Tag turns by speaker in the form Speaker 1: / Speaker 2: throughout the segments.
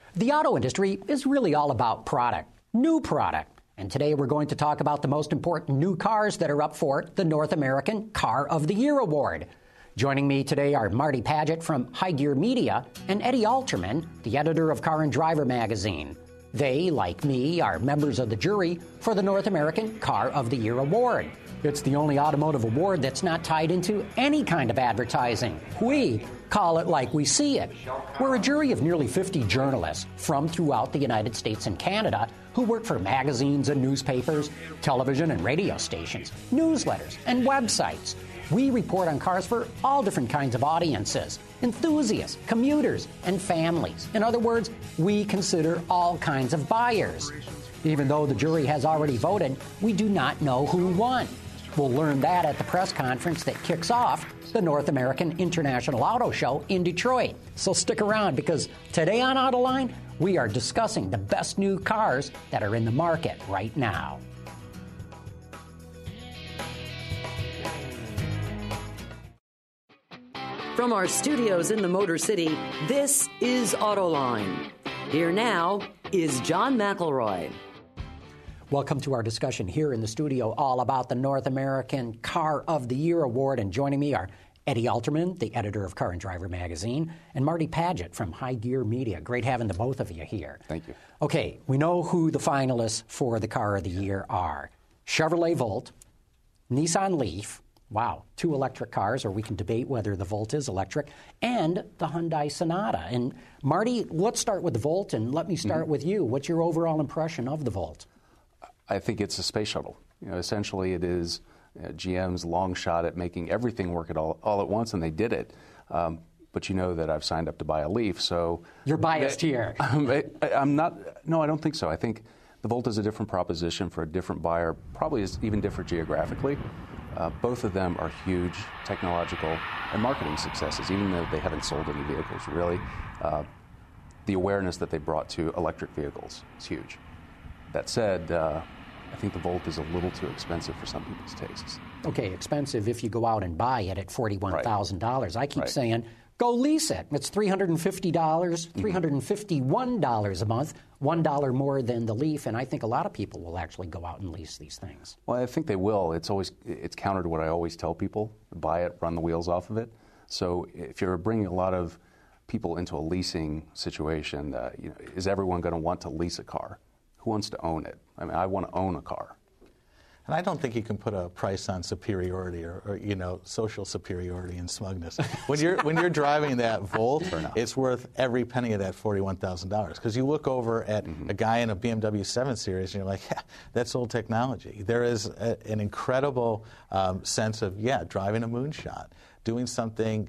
Speaker 1: The auto industry is really all about product, new product. And today we're going to talk about the most important new cars that are up for the North American Car of the Year Award. Joining me today are Marty Paget from High Gear Media and Eddie Alterman, the editor of Car and Driver magazine. They, like me, are members of the jury for the North American Car of the Year Award. It's the only automotive award that's not tied into any kind of advertising. We call it like we see it. We're a jury of nearly 50 journalists from throughout the United States and Canada who work for magazines and newspapers, television and radio stations, newsletters and websites. We report on cars for all different kinds of audiences, enthusiasts, commuters, and families. In other words, we consider all kinds of buyers. Even though the jury has already voted, we do not know who won. We'll learn that at the press conference that kicks off the North American International Auto Show in Detroit. So stick around, because today on Autoline, we are discussing the best new cars that are in the market right now.
Speaker 2: From our studios in the Motor City, this is Autoline. Here now is John McElroy.
Speaker 1: Welcome to our discussion here in the studio all about the North American Car of the Year Award. And joining me are Eddie Alterman, the editor of Car and Driver magazine, and Marty Paget from High Gear Media. Great having the both of you here.
Speaker 3: Thank you.
Speaker 1: Okay, we know who the finalists for the Car of the Year are. Chevrolet Volt, Nissan Leaf, wow, two electric cars, or we can debate whether the Volt is electric, and the Hyundai Sonata. And Marty, let's start with the Volt, and let me start with you. What's your overall impression of the Volt?
Speaker 3: I think it's a space shuttle. Essentially, it is GM's long shot at making everything work all at once, and they did it. But you know that I've signed up to buy a Leaf, so
Speaker 1: you're biased here.
Speaker 3: I'm not. No, I don't think so. I think the Volt is a different proposition for a different buyer. Probably is even different geographically. Both of them are huge technological and marketing successes, even though they haven't sold any vehicles really. The awareness that they brought to electric vehicles is huge. That said, I think the Volt is a little too expensive for some people's tastes.
Speaker 1: Okay, expensive if you go out and buy it at $41,000.
Speaker 3: Right.
Speaker 1: I keep saying, go lease it. It's $350, $351 a month, $1 more than the Leaf, and I think a lot of people will actually go out and lease these things.
Speaker 3: Well, I think they will. It's counter to what I always tell people: buy it, run the wheels off of it. So if you're bringing a lot of people into a leasing situation, is everyone going to want to lease a car? Who wants to own it? I mean, I want to own a car.
Speaker 4: And I don't think you can put a price on superiority or social superiority and smugness. When you're driving that Volt, it's worth every penny of that $41,000. Because you look over at a guy in a BMW 7 Series and you're like, yeah, that's old technology. There is an incredible sense of, driving a moonshot, doing something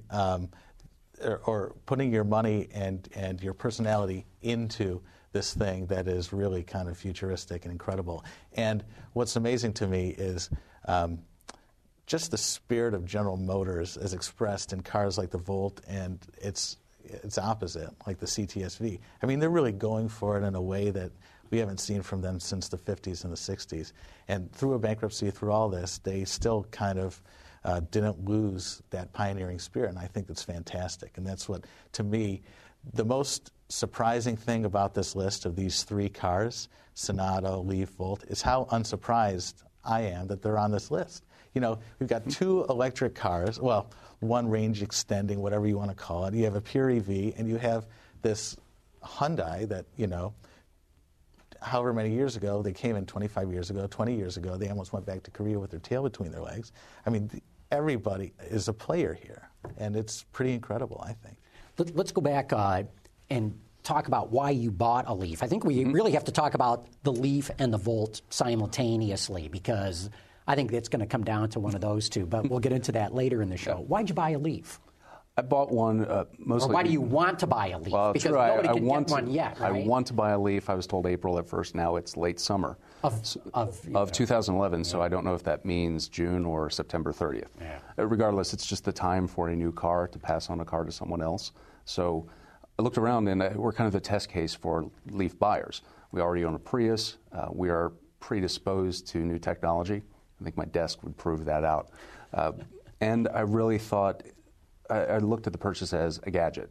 Speaker 4: or putting your money and your personality into this thing that is really kind of futuristic and incredible. And what's amazing to me is just the spirit of General Motors as expressed in cars like the Volt and its opposite, like the CTS-V. I mean, they're really going for it in a way that we haven't seen from them since the 50s and the 60s. And through a bankruptcy, through all this, they still kind of didn't lose that pioneering spirit, and I think that's fantastic. And that's what, to me, the most surprising thing about this list of these three cars, Sonata, Leaf, Volt, is how unsurprised I am that they're on this list. We've got two electric cars, well, one range extending, whatever you want to call it. You have a pure EV, and you have this Hyundai that, however many years ago, they came in 25 years ago, 20 years ago, they almost went back to Korea with their tail between their legs. I mean, everybody is a player here, and it's pretty incredible, I think.
Speaker 1: Let's go back and talk about why you bought a Leaf. I think we really have to talk about the Leaf and the Volt simultaneously, because I think it's going to come down to one of those two, but we'll get into that later in the show. Why'd you buy a Leaf?
Speaker 3: I bought one mostly...
Speaker 1: Or why do you want to buy a Leaf?
Speaker 3: Well,
Speaker 1: because
Speaker 3: true.
Speaker 1: nobody can get one yet, right?
Speaker 3: I want to buy a Leaf. I was told April at first. Now it's late summer. Of 2011, so I don't know if that means June or September 30th.
Speaker 1: Yeah.
Speaker 3: Regardless, it's just the time for a new car to pass on a car to someone else. So I looked around, and we're kind of the test case for Leaf buyers. We already own a Prius. We are predisposed to new technology. I think my desk would prove that out. And I really thought, I looked at the purchase as a gadget.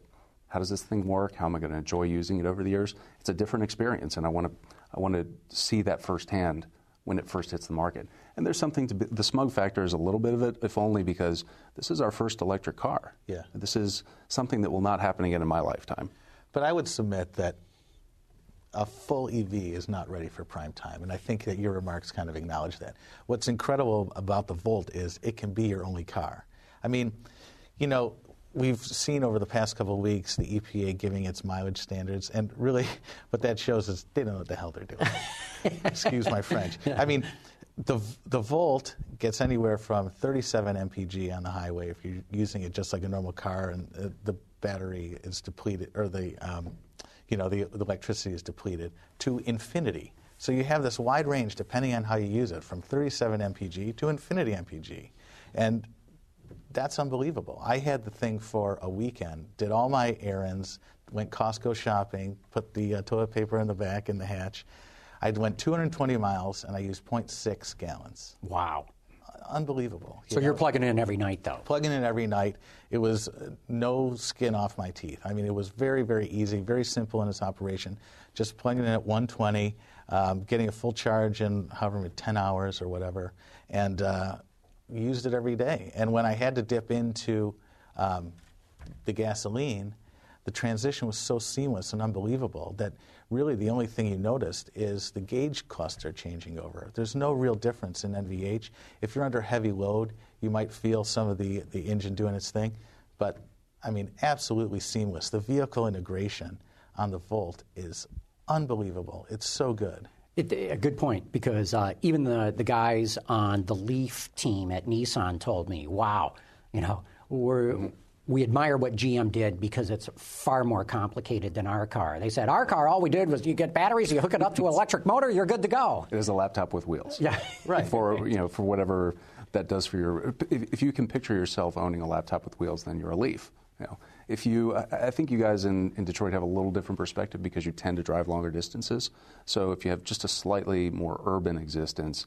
Speaker 3: how does this thing work? How am I going to enjoy using it over the years? It's a different experience, and I want to see that firsthand when it first hits the market. And there's something to the smug factor is a little bit of it, if only because this is our first electric car.
Speaker 4: Yeah.
Speaker 3: This is something that will not happen again in my lifetime.
Speaker 4: But I would submit that a full EV is not ready for prime time, and I think that your remarks kind of acknowledge that. What's incredible about the Volt is it can be your only car. I mean, you know, we've seen over the past couple of weeks the EPA giving its mileage standards, and really what that shows is they don't know what the hell they're doing. Excuse my French. I mean, the Volt gets anywhere from 37 mpg on the highway if you're using it just like a normal car, and the battery is depleted, or the electricity is depleted, to infinity. So you have this wide range depending on how you use it, from 37 mpg to infinity mpg. And that's unbelievable. I had the thing for a weekend, did all my errands, went Costco shopping, put the toilet paper in the back in the hatch. I went 220 miles, and I used 0.6 gallons.
Speaker 1: Wow.
Speaker 4: Unbelievable.
Speaker 1: So you're plugging in every night, though?
Speaker 4: Plugging in every night. It was no skin off my teeth. I mean, it was very, very easy, very simple in its operation. Just plugging in at 120, getting a full charge in however many, 10 hours or whatever, and used it every day. And when I had to dip into the gasoline, the transition was so seamless and unbelievable that really the only thing you noticed is the gauge cluster changing over. There's no real difference in NVH. If you're under heavy load, you might feel some of the engine doing its thing, but I mean, absolutely seamless. The vehicle integration on the Volt is unbelievable. It's so good.
Speaker 1: A good point, because even the guys on the Leaf team at Nissan told me, wow, you know, we admire what GM did because it's far more complicated than our car. They said, our car, all we did was you get batteries, you hook it up to an electric motor, you're good to go.
Speaker 3: It is a laptop with wheels.
Speaker 1: Yeah.
Speaker 3: Right. For whatever that does for your, if you can picture yourself owning a laptop with wheels, then you're a Leaf. You know, I think you guys in Detroit have a little different perspective because you tend to drive longer distances. So if you have just a slightly more urban existence,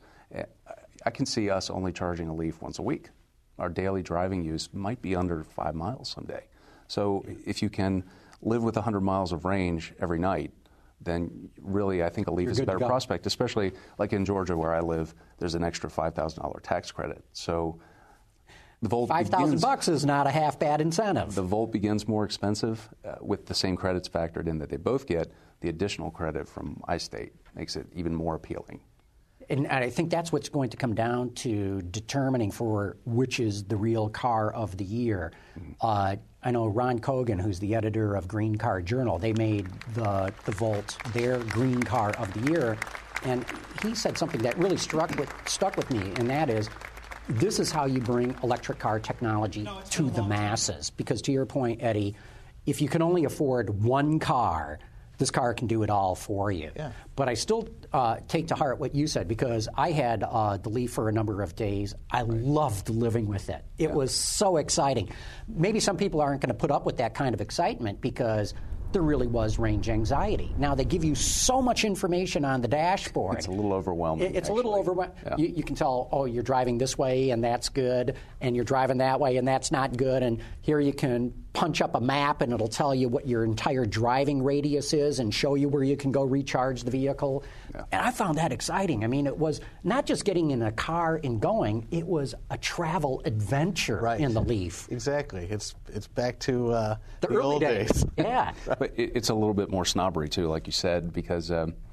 Speaker 3: I can see us only charging a Leaf once a week. Our daily driving use might be under 5 miles someday. So if you can live with 100 miles of range every night, then really I think a Leaf is a better prospect, especially like in Georgia where I live, there's an extra $5,000 tax credit. So the Volt
Speaker 1: $5,000 is not a half bad incentive.
Speaker 3: The Volt begins more expensive with the same credits factored in that they both get. The additional credit from iState makes it even more appealing.
Speaker 1: And I think that's what's going to come down to determining for which is the real car of the year. I know Ron Kogan, who's the editor of Green Car Journal, they made the Volt their Green Car of the Year. And he said something that really stuck with me, and that is, this is how you bring electric car technology to the masses. Because to your point, Eddie, if you can only afford one car, this car can do it all for you.
Speaker 4: Yeah.
Speaker 1: But I still take to heart what you said, because I had the Leaf for a number of days. I loved living with it. It was so exciting. Maybe some people aren't going to put up with that kind of excitement because there really was range anxiety. Now, they give you so much information on the dashboard.
Speaker 3: It's a little overwhelming.
Speaker 1: It's a little overwhelming. Yeah. You can tell, oh, you're driving this way, and that's good, and you're driving that way, and that's not good, and here you can punch up a map, and it'll tell you what your entire driving radius is and show you where you can go recharge the vehicle. Yeah. And I found that exciting. I mean, it was not just getting in a car and going, it was a travel adventure in the Leaf.
Speaker 4: Exactly. It's back to
Speaker 1: the early
Speaker 4: old days.
Speaker 1: Yeah.
Speaker 3: But it's a little bit more snobbery, too, like you said, because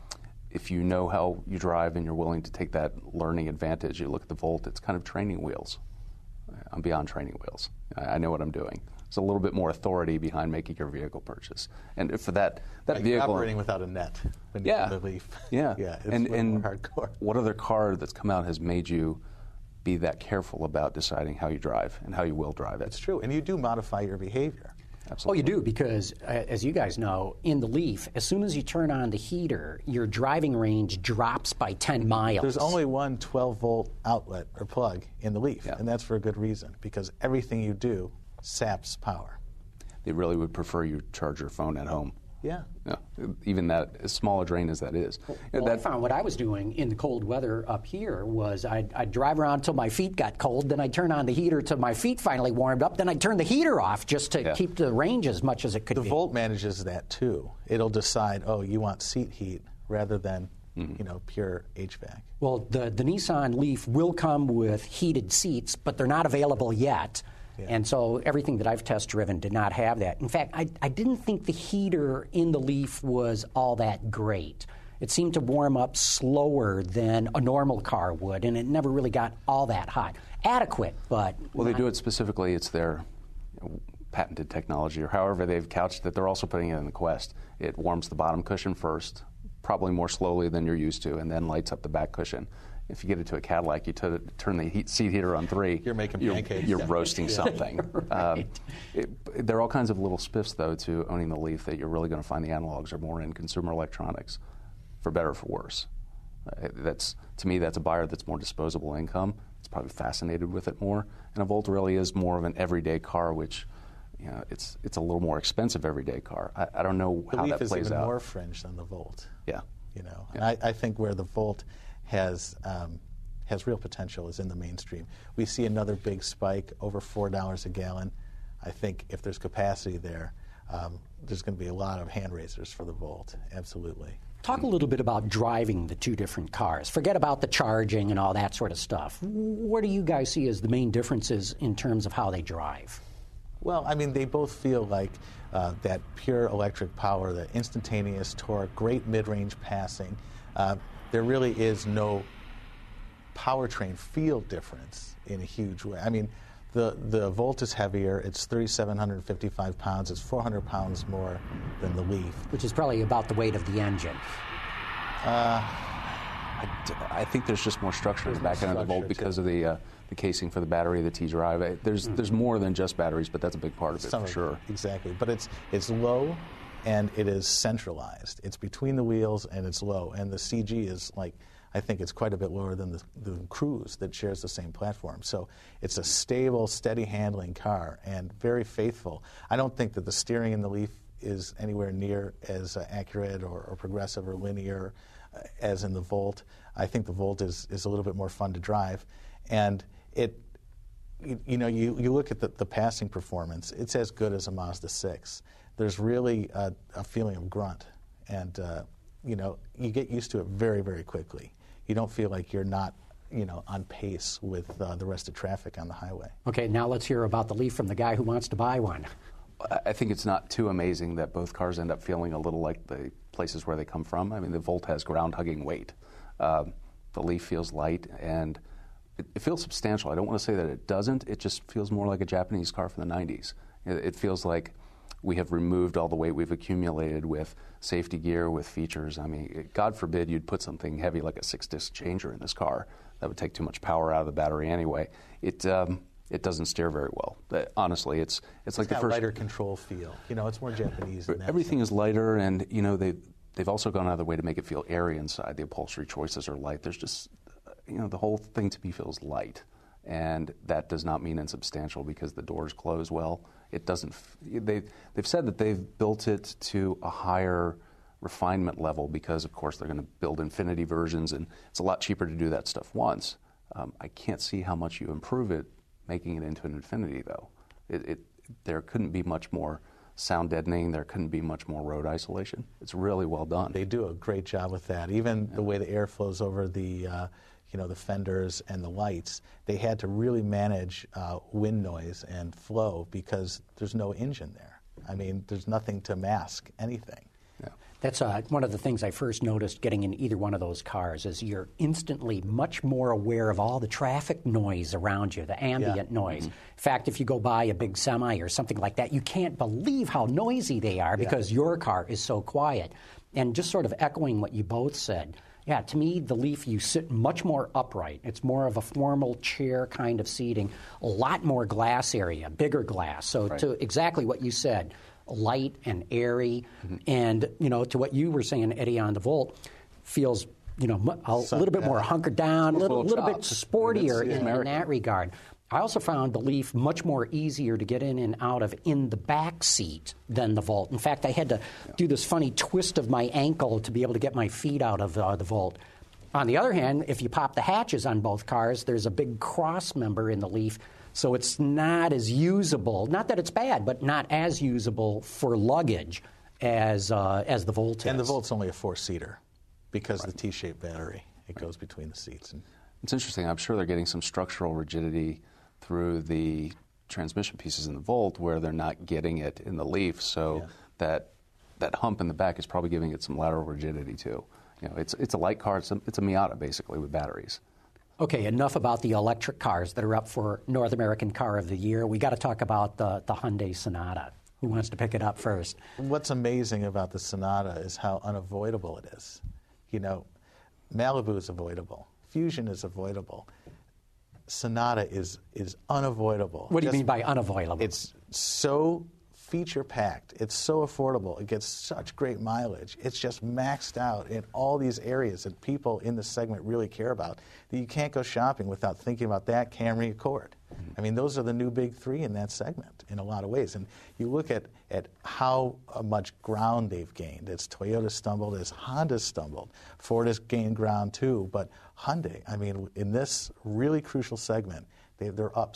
Speaker 3: if you know how you drive and you're willing to take that learning advantage, you look at the Volt, it's kind of training wheels. I'm beyond training wheels. I know what I'm doing. There's a little bit more authority behind making your vehicle purchase. And for that vehicle...
Speaker 4: You're operating without a net when you're in the Leaf.
Speaker 3: Yeah.
Speaker 4: It's a little more hardcore.
Speaker 3: What other car that's come out has made you be that careful about deciding how you drive and how you will drive it?
Speaker 4: It's true. And you do modify your behavior.
Speaker 3: Absolutely.
Speaker 1: Oh, you do, because as you guys know, in the Leaf, as soon as you turn on the heater, your driving range drops by 10 miles.
Speaker 4: There's only one 12-volt outlet or plug in the Leaf, and that's for a good reason, because everything you do saps power.
Speaker 3: They really would prefer you charge your phone at home.
Speaker 4: Yeah.
Speaker 3: Even that, as small a drain as that is.
Speaker 1: Well, I found what I was doing in the cold weather up here was I'd drive around until my feet got cold, then I'd turn on the heater till my feet finally warmed up, then I'd turn the heater off just to keep the range as much as it could be.
Speaker 4: The Volt manages that too. It'll decide, oh, you want seat heat rather than pure HVAC.
Speaker 1: Well, the Nissan Leaf will come with heated seats, but they're not available yet. Yeah. And so everything that I've test driven did not have that. In fact, I didn't think the heater in the Leaf was all that great. It seemed to warm up slower than a normal car would, and it never really got all that hot. Adequate, but...
Speaker 3: Well, they do it specifically. It's their patented technology, or however they've couched that. They're also putting it in the Quest. It warms the bottom cushion first, probably more slowly than you're used to, and then lights up the back cushion. If you get into a Cadillac, you turn the seat heater on 3.
Speaker 4: You're making pancakes.
Speaker 3: You're roasting something.
Speaker 1: Right.
Speaker 3: There are all kinds of little spiffs, though, to owning the Leaf that you're really going to find the analogs are more in consumer electronics, for better or for worse. To me, that's a buyer that's more disposable income. It's probably fascinated with it more. And a Volt really is more of an everyday car, which it's a little more expensive everyday car. I don't know how that plays out.
Speaker 4: The Leaf is even more fringe than the Volt.
Speaker 3: Yeah.
Speaker 4: And I think where the Volt has real potential is in the mainstream. We see another big spike over $4 a gallon. I think if there's capacity there, there's going to be a lot of hand raisers for the Volt. Absolutely.
Speaker 1: Talk a little bit about driving the two different cars. Forget about the charging and all that sort of stuff. What do you guys see as the main differences in terms of how they drive?
Speaker 4: Well, I mean, they both feel like that pure electric power, the instantaneous torque, great mid-range passing. There really is no powertrain feel difference in a huge way. I mean, the Volt is heavier. It's 3,755 pounds. It's 400 pounds more than the Leaf.
Speaker 1: Which is probably about the weight of the engine.
Speaker 3: I think there's just more structure in the back end of the Volt because of the casing for the battery, the T-Drive. There's more than just batteries, but that's a big part of it for sure.
Speaker 4: Exactly. But it's low, and it is centralized. It's between the wheels, and it's low. And the CG is I think it's quite a bit lower than the Cruze that shares the same platform. So it's a stable, steady handling car and very faithful. I don't think that the steering in the Leaf is anywhere near as accurate or progressive or linear as in the Volt. I think the Volt is a little bit more fun to drive. And you look at the passing performance, it's as good as a Mazda 6. There's really a feeling of grunt. And, you get used to it very, very quickly. You don't feel like you're not, on pace with the rest of traffic on the highway.
Speaker 1: Okay, now let's hear about the Leaf from the guy who wants to buy one.
Speaker 3: I think it's not too amazing that both cars end up feeling a little like the places where they come from. I mean, the Volt has ground-hugging weight. The Leaf feels light, and it feels substantial. I don't want to say that it doesn't. It just feels more like a Japanese car from the 90s. It feels like we have removed all the weight we've accumulated with safety gear, with features. I mean, God forbid you'd put something heavy like a 6-disc changer in this car. That would take too much power out of the battery anyway. It doesn't steer very well. Honestly, it's like the first
Speaker 4: lighter control feel. It's more Japanese than that.
Speaker 3: Everything is lighter, and they've also gone out of their way to make it feel airy inside. The upholstery choices are light. There's just the whole thing to me feels light, and that does not mean insubstantial because the doors close well. It doesn't. They've said that they've built it to a higher refinement level because, of course, they're going to build Infiniti versions, and it's a lot cheaper to do that stuff once. I can't see how much you improve it making it into an Infiniti, though. There couldn't be much more sound deadening. There couldn't be much more road isolation. It's really well done.
Speaker 4: They do a great job with that. Even the way the air flows over the fenders and the lights, they had to really manage wind noise and flow because there's no engine there. I mean, there's nothing to mask anything.
Speaker 3: Yeah.
Speaker 1: That's one of the things I first noticed getting in either one of those cars is you're instantly much more aware of all the traffic noise around you, the ambient noise. In fact, if you go by a big semi or something like that, you can't believe how noisy they are because your car is so quiet. And just sort of echoing what you both said, yeah, to me, the Leaf, you sit much more upright. It's more of a formal chair kind of seating, a lot more glass area, bigger glass. So to exactly what you said, light and airy, and, to what you were saying, Eddie, on the Volt, feels, a little bit more hunkered down, a little bit sportier in that regard. I also found the Leaf much more easier to get in and out of in the back seat than the Volt. In fact, I had to do this funny twist of my ankle to be able to get my feet out of the Volt. On the other hand, if you pop the hatches on both cars, there's a big cross member in the Leaf, so it's not as usable. Not that it's bad, but not as usable for luggage as the Volt is.
Speaker 4: And the Volt's only a 4-seater because of the T-shaped battery. It goes between the seats.
Speaker 3: It's interesting. I'm sure they're getting some structural rigidity through the transmission pieces in the Volt where they're not getting it in the Leaf, so that hump in the back is probably giving it some lateral rigidity too. You know, it's a light car. It's a Miata basically with batteries.
Speaker 1: Okay, enough about the electric cars that are up for North American Car of the Year. We got to talk about the Hyundai Sonata. Who wants to pick it up first?
Speaker 4: What's amazing about the Sonata is how unavoidable it is. You know, Malibu is avoidable. Fusion is avoidable. Sonata is unavoidable.
Speaker 1: What do you mean by unavoidable?
Speaker 4: It's so feature-packed. It's so affordable. It gets such great mileage. It's just maxed out in all these areas that people in the segment really care about that you can't go shopping without thinking about that Camry Accord. I mean, those are the new big three in that segment in a lot of ways. And you look at how much ground they've gained. As Toyota stumbled, as Honda stumbled. Ford has gained ground too. But Hyundai, I mean, in this really crucial segment, they're up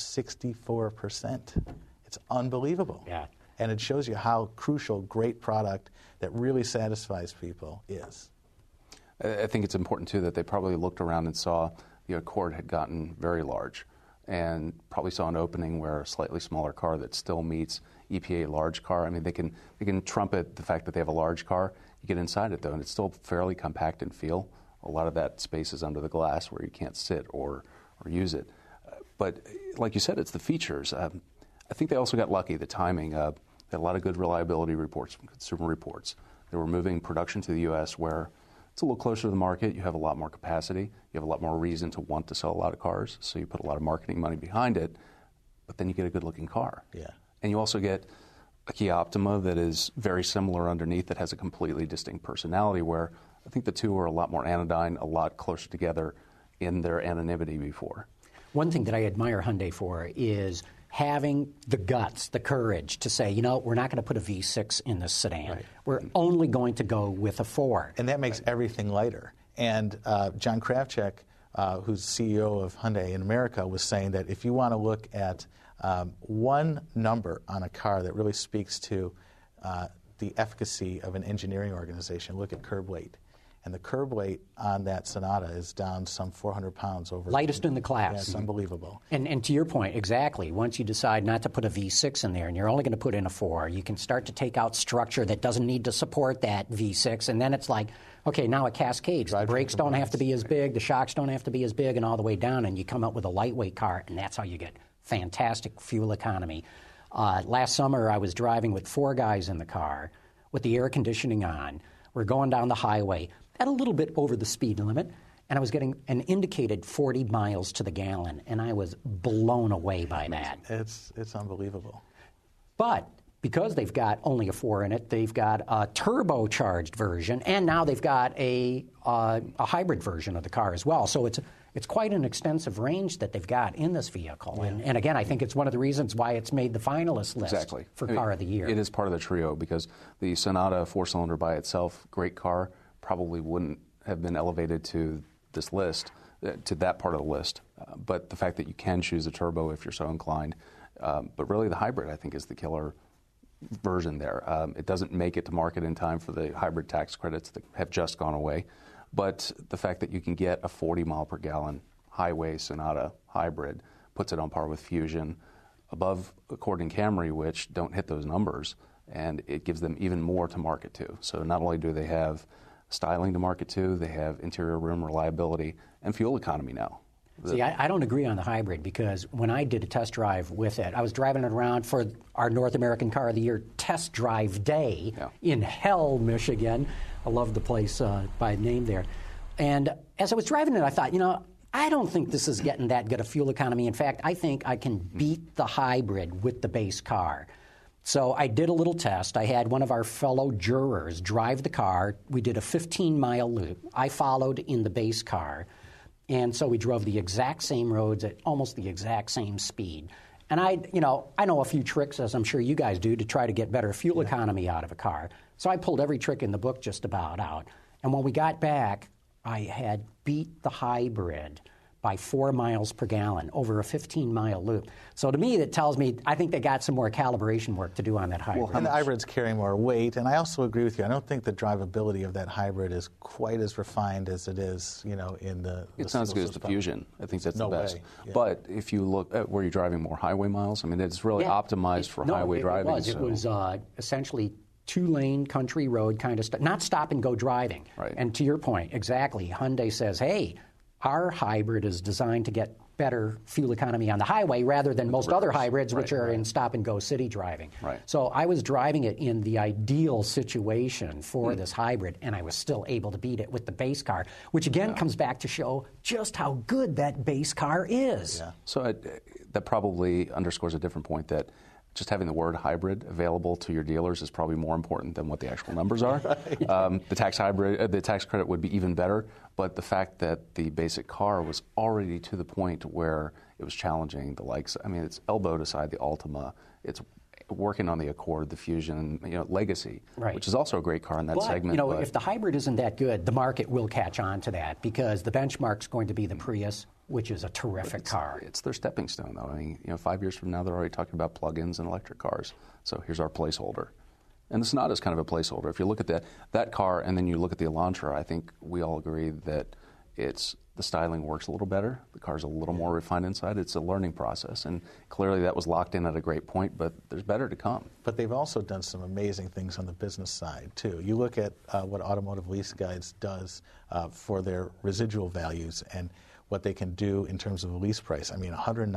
Speaker 4: 64%. It's unbelievable.
Speaker 1: Yeah.
Speaker 4: And it shows you how crucial great product that really satisfies people is.
Speaker 3: I think it's important, too, that they probably looked around and saw the Accord had gotten very large and probably saw an opening where a slightly smaller car that still meets EPA large car. I mean, they can trumpet the fact that they have a large car. You get inside it, though, and it's still fairly compact in feel. A lot of that space is under the glass where you can't sit or use it. But like you said, it's the features. I think they also got lucky, the timing. They had a lot of good reliability reports from Consumer Reports. They were moving production to the U.S. where it's a little closer to the market. You have a lot more capacity. You have a lot more reason to want to sell a lot of cars. So you put a lot of marketing money behind it, but then you get a good-looking car.
Speaker 4: Yeah.
Speaker 3: And you also get a Kia Optima that is very similar underneath that has a completely distinct personality where I think the two are a lot more anodyne, a lot closer together in their anonymity before.
Speaker 1: One thing that I admire Hyundai for is having the guts, the courage to say, you know, we're not going to put a V6 in this sedan.
Speaker 4: Right.
Speaker 1: We're only going to go with a 4.
Speaker 4: And that makes everything lighter. And John Kravchuk, who's CEO of Hyundai in America, was saying that if you want to look at one number on a car that really speaks to the efficacy of an engineering organization, look at curb weight. And the curb weight on that Sonata is down some 400 pounds over.
Speaker 1: Lightest in the class.
Speaker 4: Yeah, it's unbelievable.
Speaker 1: And to your point, exactly. Once you decide not to put a V6 in there and you're only going to put in a 4, you can start to take out structure that doesn't need to support that V6. And then it's like, okay, now it cascades. The brakes don't have to be as big, the shocks don't have to be as big, and all the way down. And you come up with a lightweight car, and that's how you get fantastic fuel economy. Last summer, I was driving with 4 guys in the car with the air conditioning on. We're going down the highway at a little bit over the speed limit, and I was getting an indicated 40 miles to the gallon, and I was blown away by that.
Speaker 4: It's unbelievable.
Speaker 1: But because they've got only a 4 in it, they've got a turbocharged version, and now they've got a hybrid version of the car as well. So it's quite an extensive range that they've got in this vehicle. Yeah. And again, I think it's one of the reasons why it's made the finalist list for Car of the Year.
Speaker 3: It is part of the trio because the Sonata 4-cylinder by itself, great car, probably wouldn't have been elevated to this list, to that part of the list. But the fact that you can choose a turbo if you're so inclined. But really the hybrid, I think, is the killer version there. It doesn't make it to market in time for the hybrid tax credits that have just gone away. But the fact that you can get a 40 mile per gallon highway Sonata hybrid puts it on par with Fusion, above Accord and Camry, which don't hit those numbers, and it gives them even more to market to. So not only do they have styling to market to, they have interior room reliability and fuel economy now.
Speaker 1: See, I don't agree on the hybrid because when I did a test drive with it, I was driving it around for our North American Car of the Year test drive day in Hell, Michigan. I love the place by name there. And as I was driving it, I thought, you know, I don't think this is getting that good a fuel economy. In fact, I think I can beat the hybrid with the base car. So I did a little test. I had one of our fellow jurors drive the car. We did a 15-mile loop. I followed in the base car. And so we drove the exact same roads at almost the exact same speed. And I know a few tricks, as I'm sure you guys do, to try to get better fuel economy out of a car. So I pulled every trick in the book just about out. And when we got back, I had beat the hybrid by 4 miles per gallon over a 15-mile loop. So to me, that tells me I think they got some more calibration work to do on that hybrid.
Speaker 4: Well, and the hybrids carry more weight, and I also agree with you. I don't think the drivability of that hybrid is quite as refined as it is, in the.
Speaker 3: It's not as good as the Fusion. I think that's the best.
Speaker 4: Way. Yeah.
Speaker 3: But if you look at where you're driving more highway miles, I mean, it's really optimized for highway driving.
Speaker 1: It was essentially 2-lane country road kind of stuff, not stop and go driving.
Speaker 3: Right.
Speaker 1: And to your point, exactly, Hyundai says, hey, our hybrid is designed to get better fuel economy on the highway rather than most other hybrids, which are in stop-and-go city driving.
Speaker 3: Right.
Speaker 1: So I was driving it in the ideal situation for this hybrid, and I was still able to beat it with the base car, which again comes back to show just how good that base car is.
Speaker 4: Yeah.
Speaker 3: So that probably underscores a different point, that just having the word hybrid available to your dealers is probably more important than what the actual numbers are. The tax credit would be even better, but the fact that the basic car was already to the point where it was challenging the likes. I mean, it's elbowed aside the Altima. It's working on the Accord, the Fusion, Legacy, which is also a great car in that segment.
Speaker 1: But if the hybrid isn't that good, the market will catch on to that because the benchmark's going to be the Prius, which is a terrific car.
Speaker 3: It's their stepping stone, though. I mean, 5 years from now, they're already talking about plug-ins and electric cars. So here's our placeholder. And the Sonata is kind of a placeholder. If you look at that car and then you look at the Elantra, I think we all agree that the styling works a little better. The car's a little more refined inside. It's a learning process. And clearly that was locked in at a great point, but there's better to come.
Speaker 4: But they've also done some amazing things on the business side, too. You look at what Automotive Lease Guides does for their residual values and what they can do in terms of a lease price. I mean,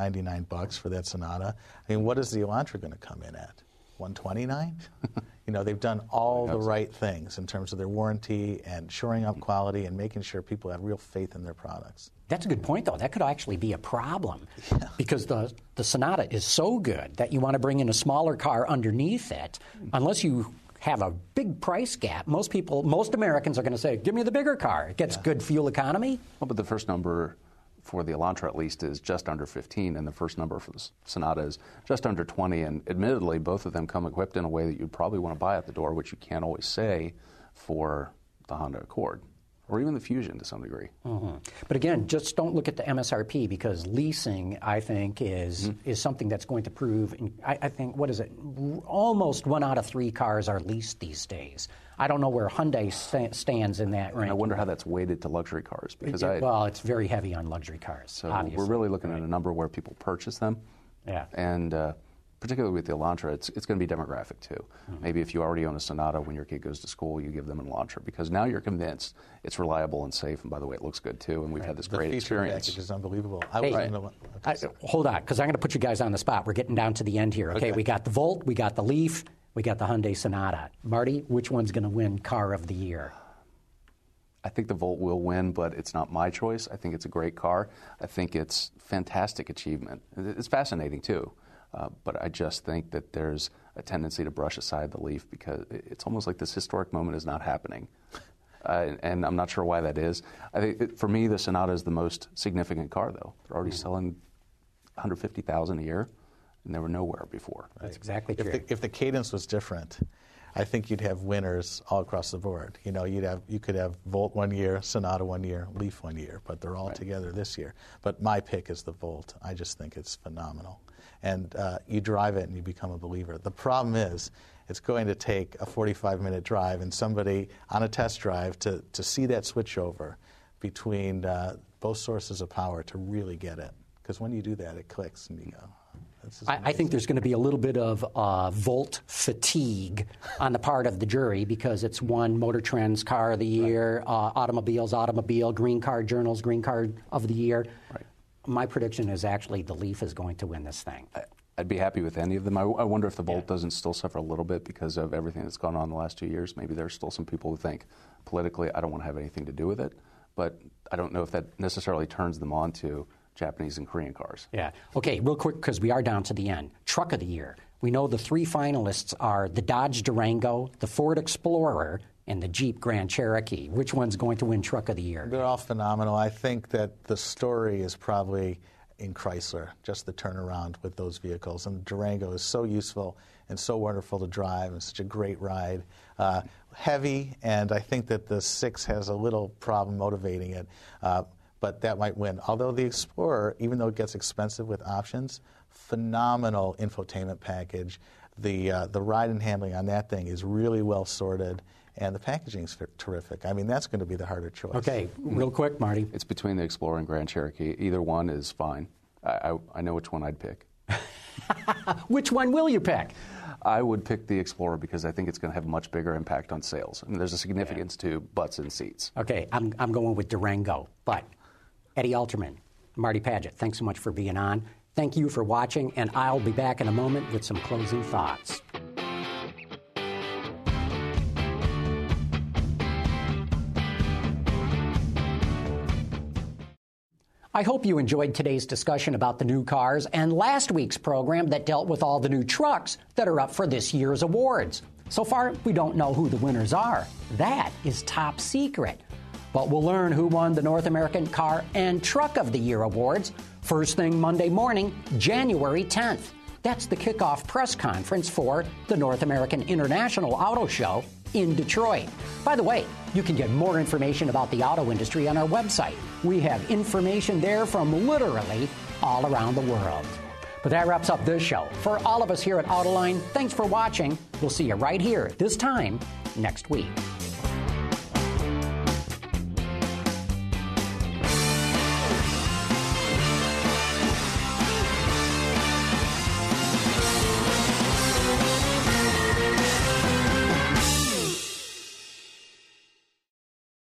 Speaker 4: $199 for that Sonata. I mean, what is the Elantra going to come in at? $129? They've done all the right things in terms of their warranty and shoring up quality and making sure people have real faith in their products.
Speaker 1: That's a good point, though. That could actually be a problem because the Sonata is so good that you want to bring in a smaller car underneath it unless you have a big price gap. Most Americans are going to say, give me the bigger car. It gets good fuel economy.
Speaker 3: Well, but the first number for the Elantra, at least, is just under 15, and the first number for the Sonata is just under 20. And admittedly, both of them come equipped in a way that you'd probably want to buy at the door, which you can't always say for the Honda Accord, or even the Fusion to some degree.
Speaker 1: Mm-hmm. But again, just don't look at the MSRP because leasing, I think, is something that's going to prove, I think, what is it? Almost 1 out of 3 cars are leased these days. I don't know where Hyundai stands in that rank.
Speaker 3: I wonder how that's weighted to luxury cars. Because
Speaker 1: it's very heavy on luxury cars,
Speaker 3: so
Speaker 1: obviously.
Speaker 3: We're really looking at a number where people purchase them.
Speaker 1: Yeah.
Speaker 3: And particularly with the Elantra, it's going to be demographic, too. Mm-hmm. Maybe if you already own a Sonata, when your kid goes to school, you give them an Elantra, because now you're convinced it's reliable and safe, and by the way, it looks good, too, and we've had this great experience.
Speaker 4: The feature package is unbelievable.
Speaker 1: Hold on, because I'm going to put you guys on the spot. We're getting down to the end here. Okay, we got the Volt, we got the Leaf, we got the Hyundai Sonata. Marty, which one's going to win Car of the Year?
Speaker 3: I think the Volt will win, but it's not my choice. I think it's a great car. I think it's fantastic achievement. It's fascinating, too. But I just think that there's a tendency to brush aside the Leaf because it's almost like this historic moment is not happening. And I'm not sure why that is. I think for me, the Sonata is the most significant car, though. They're already selling 150,000 a year, and they were nowhere before.
Speaker 1: That's exactly true.
Speaker 4: If the cadence was different, I think you'd have winners all across the board. You could have Volt 1 year, Sonata 1 year, Leaf 1 year, but they're all together this year. But my pick is the Volt. I just think it's phenomenal. And you drive it and you become a believer. The problem is it's going to take a 45-minute drive and somebody on a test drive to see that switchover between both sources of power to really get it. Because when you do that, it clicks and you go,
Speaker 1: I think there's going to be a little bit of Volt fatigue on the part of the jury because it's won Motor Trend's Car of the Year, Automobile, Green Car Journal's Green Car of the Year.
Speaker 3: Right.
Speaker 1: My prediction is actually the Leaf is going to win this thing.
Speaker 3: I'd be happy with any of them. I wonder if the Volt doesn't still suffer a little bit because of everything that's gone on in the last 2 years. Maybe there's still some people who think politically I don't want to have anything to do with it. But I don't know if that necessarily turns them on to Japanese and Korean cars.
Speaker 1: Yeah. Okay, real quick, because we are down to the end. Truck of the Year. We know the 3 finalists are the Dodge Durango, the Ford Explorer, and the Jeep Grand Cherokee. Which one's going to win Truck of the Year?
Speaker 4: They're all phenomenal. I think that the story is probably in Chrysler, just the turnaround with those vehicles. And the Durango is so useful and so wonderful to drive and such a great ride. Heavy, and I think that the 6 has a little problem motivating it, but that might win. Although the Explorer, even though it gets expensive with options, phenomenal infotainment package. The ride and handling on that thing is really well sorted, and the packaging is terrific. I mean, that's going to be the harder choice.
Speaker 1: Okay, real quick, Marty.
Speaker 3: It's between the Explorer and Grand Cherokee. Either one is fine. I know which one I'd pick.
Speaker 1: Which one will you pick?
Speaker 3: I would pick the Explorer because I think it's going to have a much bigger impact on sales. I mean, there's a significance to butts and seats.
Speaker 1: Okay, I'm going with Durango. But Eddie Alterman, Marty Padgett, thanks so much for being on. Thank you for watching, and I'll be back in a moment with some closing thoughts. I hope you enjoyed today's discussion about the new cars and last week's program that dealt with all the new trucks that are up for this year's awards. So far, we don't know who the winners are. That is top secret. But we'll learn who won the North American Car and Truck of the Year awards first thing Monday morning, January 10th. That's the kickoff press conference for the North American International Auto Show in Detroit. By the way, you can get more information about the auto industry on our website. We have information there from literally all around the world. But that wraps up this show. For all of us here at Autoline, thanks for watching. We'll see you right here this time next week.